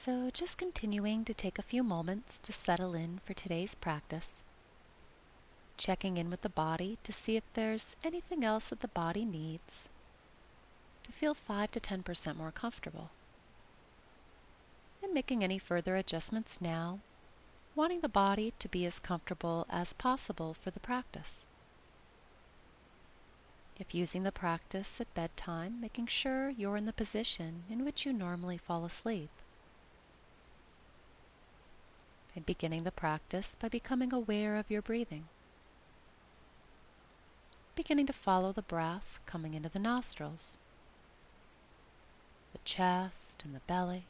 So just continuing to take a few moments to settle in for today's practice, checking in with the body to see if there's anything else that the body needs to feel 5 to 10% more comfortable, and making any further adjustments now, wanting the body to be as comfortable as possible for the practice. If using the practice at bedtime, making sure you're in the position in which you normally fall asleep. And beginning the practice by becoming aware of your breathing. Beginning to follow the breath coming into the nostrils, the chest and the belly,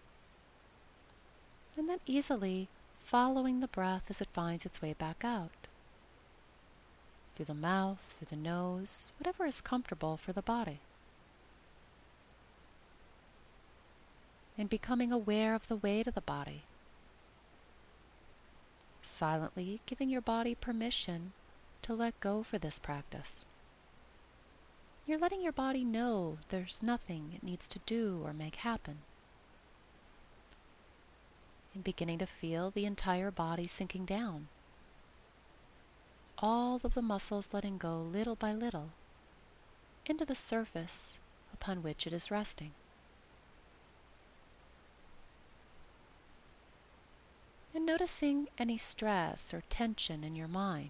and then easily following the breath as it finds its way back out. Through the mouth, through the nose, whatever is comfortable for the body. And becoming aware of the weight of the body. Silently giving your body permission to let go for this practice. You're letting your body know there's nothing it needs to do or make happen. And beginning to feel the entire body sinking down. All of the muscles letting go little by little into the surface upon which it is resting. And noticing any stress or tension in your mind.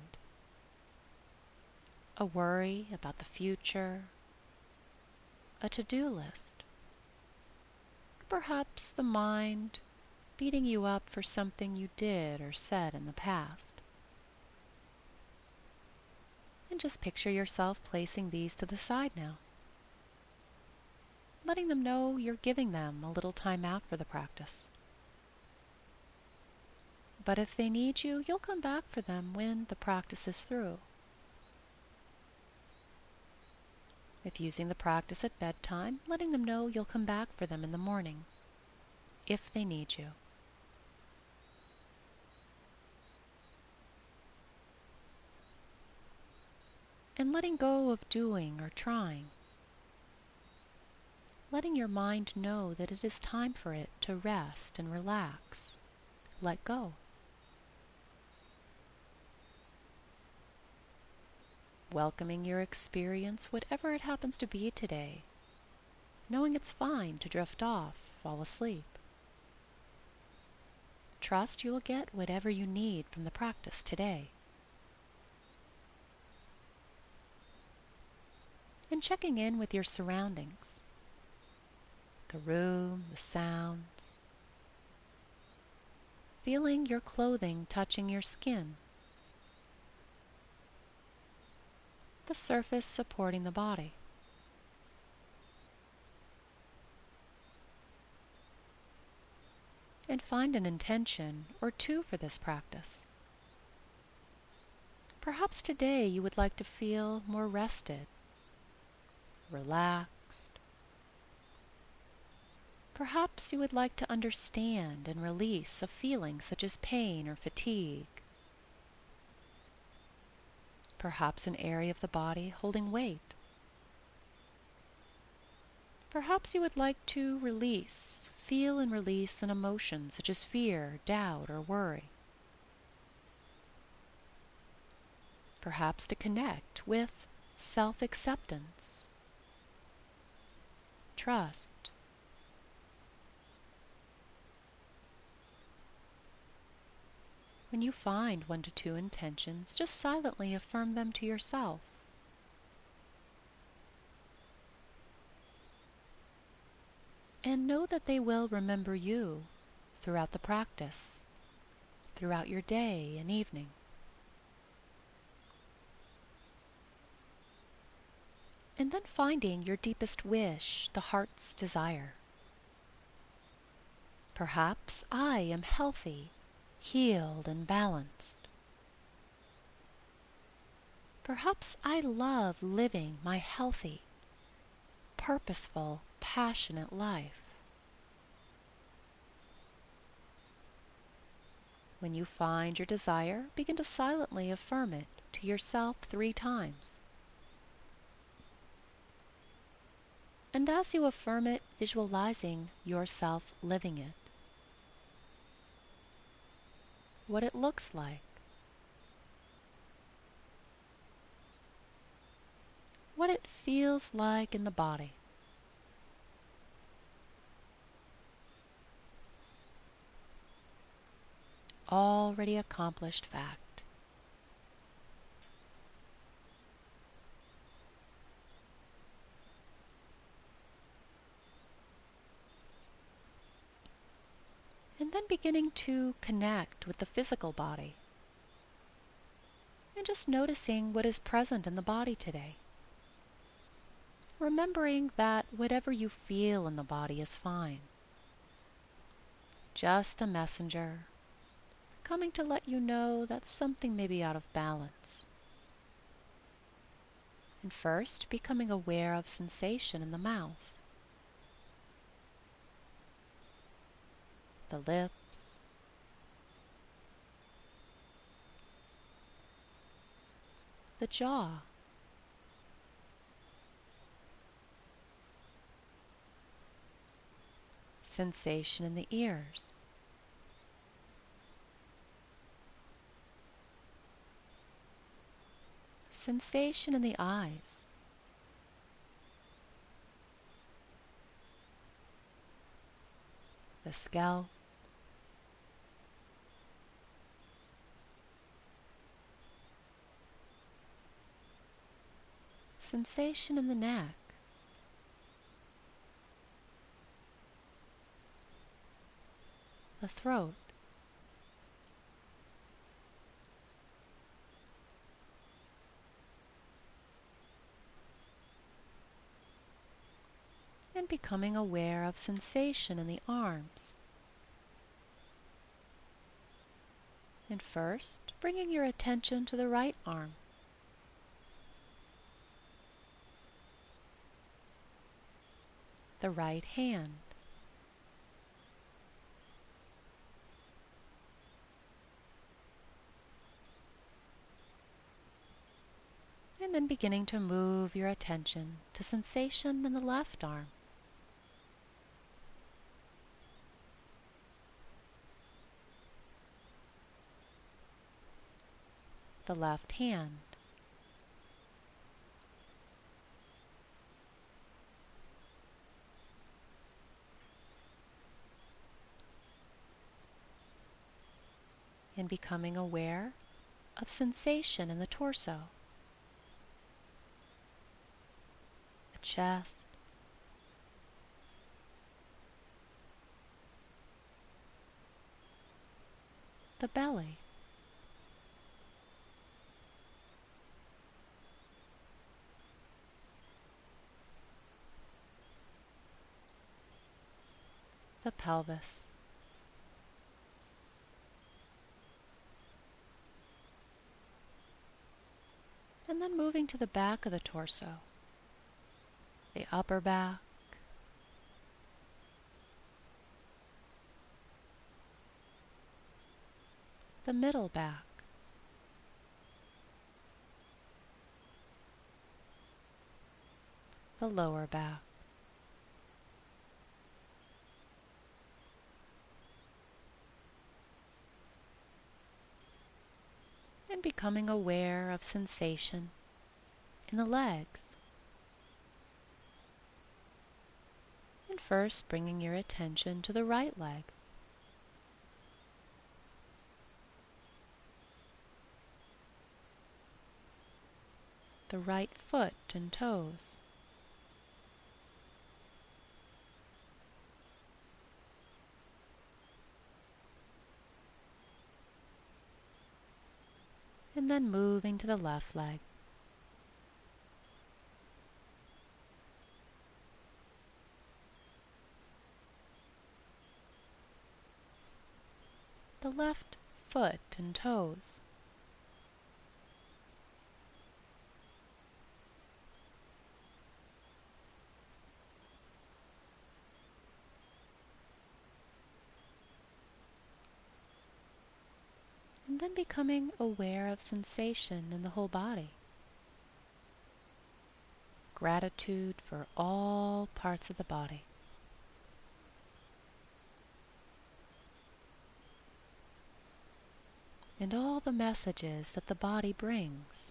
A worry about the future, a to-do list, perhaps the mind beating you up for something you did or said in the past. And just picture yourself placing these to the side now, letting them know you're giving them a little time out for the practice. But if they need you, you'll come back for them when the practice is through. If using the practice at bedtime, letting them know you'll come back for them in the morning, if they need you. And letting go of doing or trying. Letting your mind know that it is time for it to rest and relax. Let go. Welcoming your experience, whatever it happens to be today, knowing it's fine to drift off, fall asleep. Trust you will get whatever you need from the practice today. And checking in with your surroundings, the room, the sounds, feeling your clothing touching your skin, the surface supporting the body. And find an intention or two for this practice. Perhaps today you would like to feel more rested, relaxed. Perhaps you would like to understand and release a feeling such as pain or fatigue. Perhaps an area of the body holding weight. Perhaps you would like to feel and release an emotion such as fear, doubt, or worry. Perhaps to connect with self-acceptance, trust. When you find 1 to 2 intentions, just silently affirm them to yourself. And know that they will remember you throughout the practice, throughout your day and evening. And then finding your deepest wish, the heart's desire. Perhaps I am healthy, healed and balanced. Perhaps I love living my healthy, purposeful, passionate life. When you find your desire, begin to silently affirm it to yourself 3 times. And as you affirm it, visualizing yourself living it, what it looks like, what it feels like in the body. Already accomplished fact. And then beginning to connect with the physical body. And just noticing what is present in the body today. Remembering that whatever you feel in the body is fine. Just a messenger, coming to let you know that something may be out of balance. And first, becoming aware of sensation in the mouth, the lips, the jaw, sensation in the ears, sensation in the eyes, the scalp, sensation in the neck, the throat, and becoming aware of sensation in the arms. And first, bringing your attention to the right arm. The right hand. And then beginning to move your attention to sensation in the left arm. The left hand. And becoming aware of sensation in the torso, the chest, the belly, the pelvis, and then moving to the back of the torso, the upper back, the middle back, the lower back, and becoming aware of sensation in the legs. And first bringing your attention to the right leg. The right foot and toes. And then moving to the left leg. The left foot and toes. And then becoming aware of sensation in the whole body. Gratitude for all parts of the body. and all the messages that the body brings.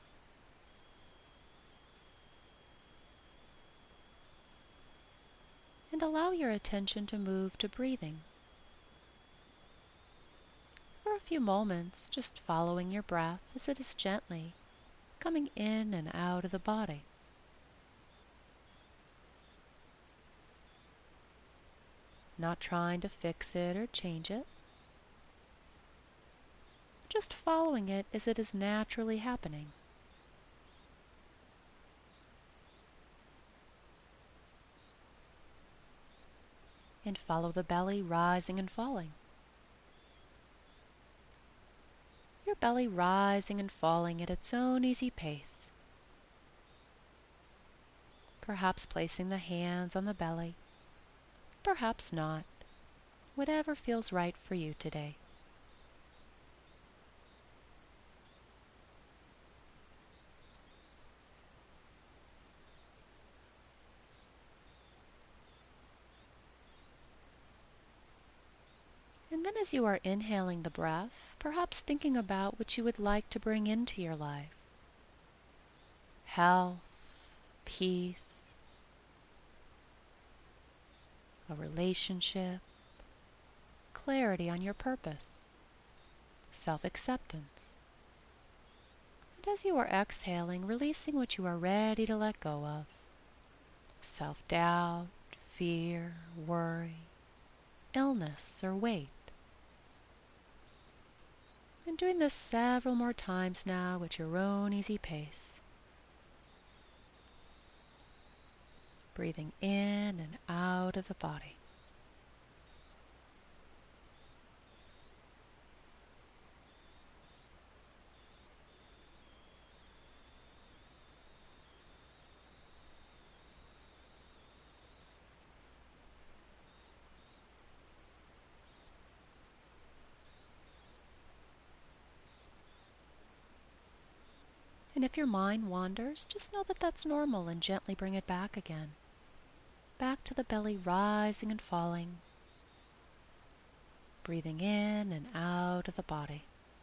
And allow your attention to move to breathing. For a few moments, just following your breath as it is gently coming in and out of the body. Not trying to fix it or change it, just following it as it is naturally happening. And follow the belly rising and falling. Your belly rising and falling at its own easy pace. Perhaps placing the hands on the belly, perhaps not, whatever feels right for you today. And then as you are inhaling the breath, perhaps thinking about what you would like to bring into your life. Health, peace, a relationship, clarity on your purpose, self-acceptance. And as you are exhaling, releasing what you are ready to let go of. Self-doubt, fear, worry, illness, or weight. And doing this several more times now at your own easy pace. Breathing in and out of the body. And if your mind wanders, just know that that's normal and gently bring it back again. Back to the belly rising and falling. Breathing in and out of the body.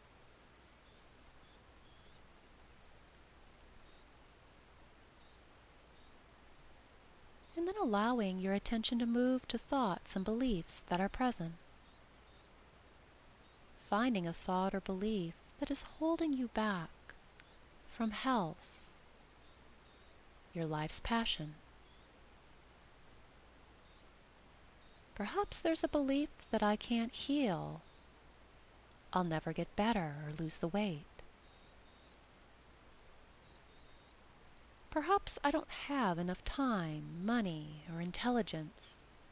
And then allowing your attention to move to thoughts and beliefs that are present. Finding a thought or belief that is holding you back from health, your life's passion. Perhaps there's a belief that I can't heal, I'll never get better or lose the weight. Perhaps I don't have enough time, money, or intelligence.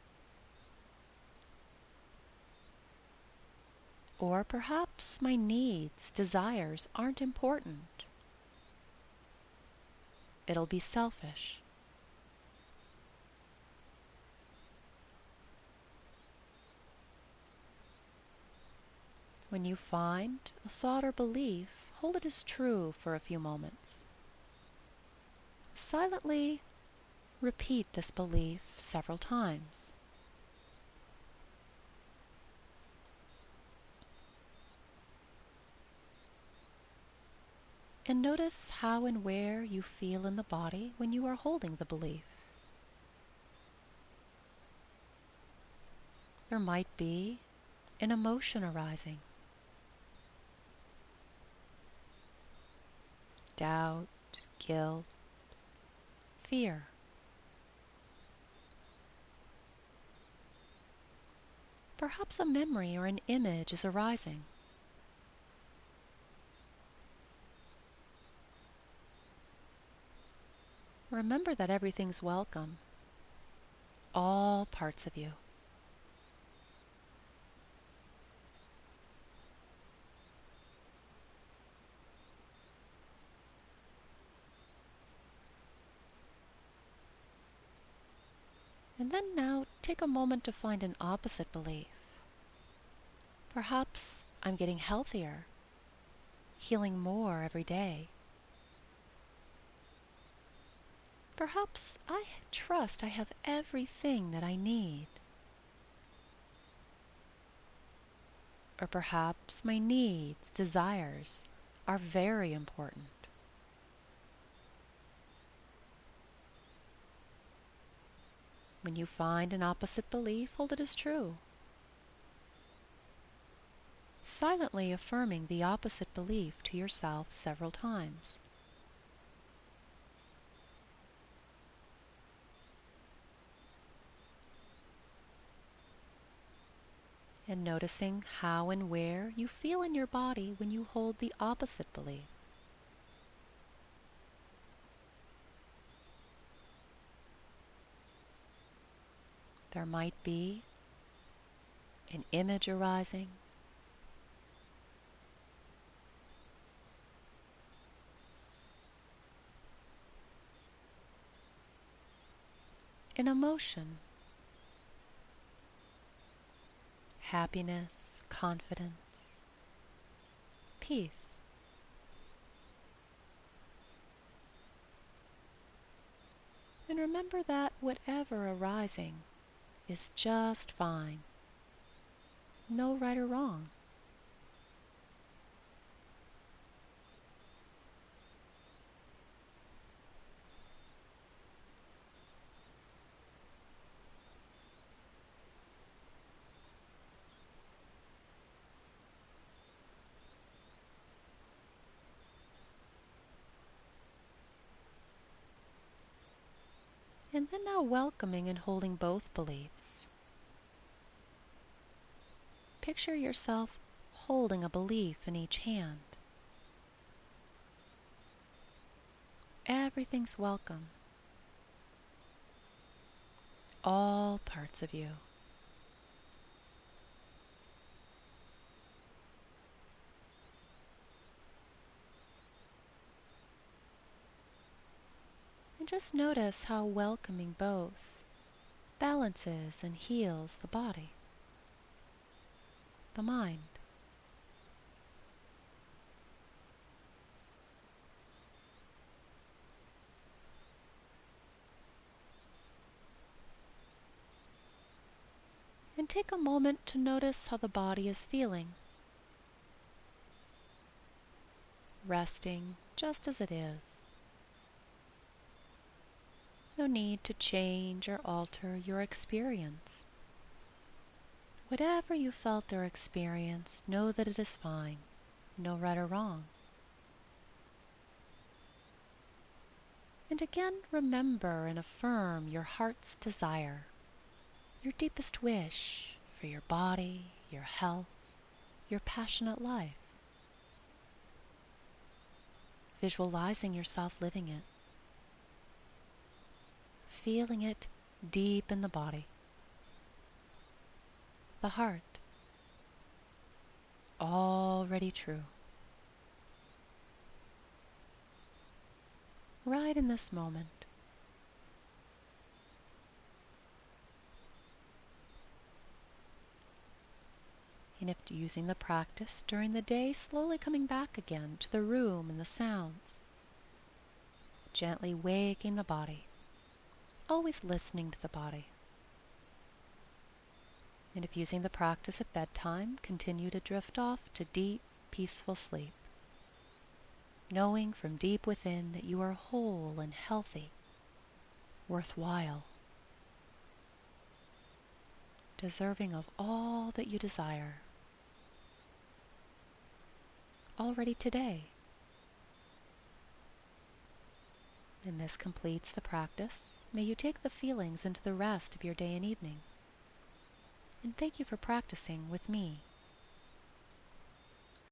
Or perhaps my needs, desires aren't important. It'll be selfish. When you find a thought or belief, hold it as true for a few moments. Silently repeat this belief several times. And notice how and where you feel in the body when you are holding the belief. There might be an emotion arising. Doubt, guilt, fear. Perhaps a memory or an image is arising. Remember that everything's welcome, all parts of you. And then now take a moment to find an opposite belief. Perhaps I'm getting healthier, healing more every day. Perhaps I trust I have everything that I need. Or perhaps my needs, desires are very important. When you find an opposite belief, hold it as true. Silently affirming the opposite belief to yourself several times. And noticing how and where you feel in your body when you hold the opposite belief. There might be an image arising, an emotion, happiness, confidence, peace. And remember that whatever arising is just fine. No right or wrong. And then now welcoming and holding both beliefs. Picture yourself holding a belief in each hand. Everything's welcome. All parts of you. And just notice how welcoming both balances and heals the body, the mind. And take a moment to notice how the body is feeling, resting just as it is. No need to change or alter your experience. Whatever you felt or experienced, know that it is fine, no right or wrong. And again, remember and affirm your heart's desire, your deepest wish for your body, your health, your passionate life. Visualizing yourself living it. Feeling it deep in the body, the heart, already true. Right in this moment. And if using the practice during the day, slowly coming back again to the room and the sounds, gently waking the body. Always listening to the body. And if using the practice at bedtime, continue to drift off to deep, peaceful sleep, knowing from deep within that you are whole and healthy, worthwhile, deserving of all that you desire, already today. And this completes the practice. May you take the feelings into the rest of your day and evening. And thank you for practicing with me.